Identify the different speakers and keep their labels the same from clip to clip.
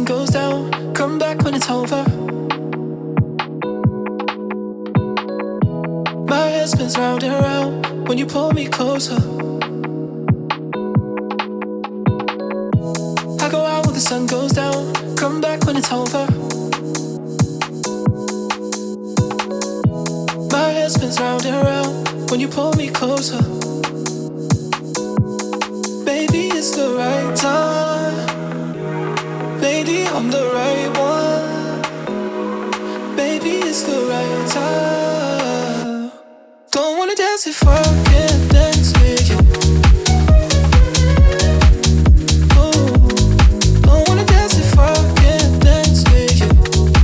Speaker 1: sun goes down, come back when it's over. My head spins round and round when you pull me closer. I go out when the sun goes down, come back when it's over. My head spins round and round when you pull me closer. Baby, it's the right time. Lady, I'm the right one. Baby, it's the right time. Don't wanna dance if I can't dance with you. Ooh. Don't wanna dance if I can't dance with you.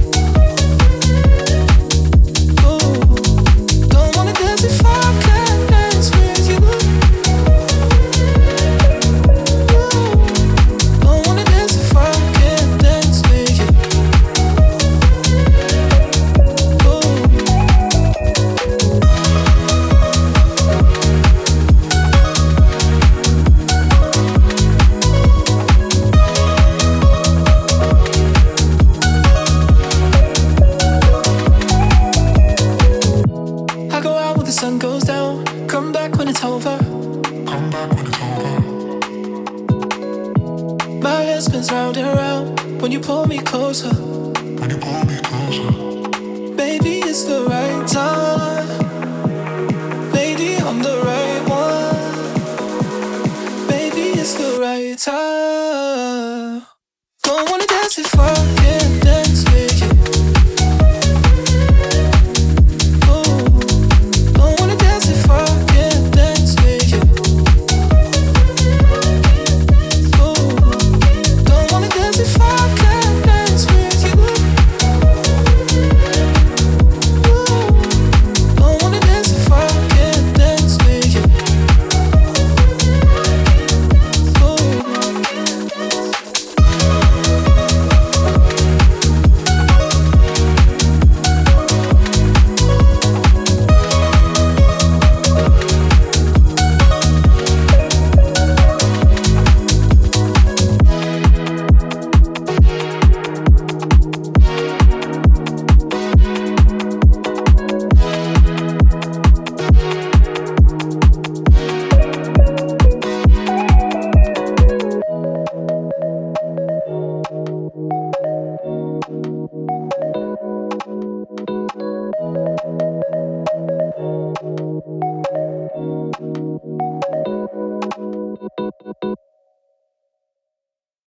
Speaker 1: Ooh. Don't wanna dance if I can't dance with you. Ooh. Don't wanna dance if I can't dance with you. Ooh. I go out when the sun goes down, come back when it's over. My head spins round and round when you pull me closer. Baby, it's the right time. Lady, I'm the right one. Baby, it's the right time. Don't wanna dance if I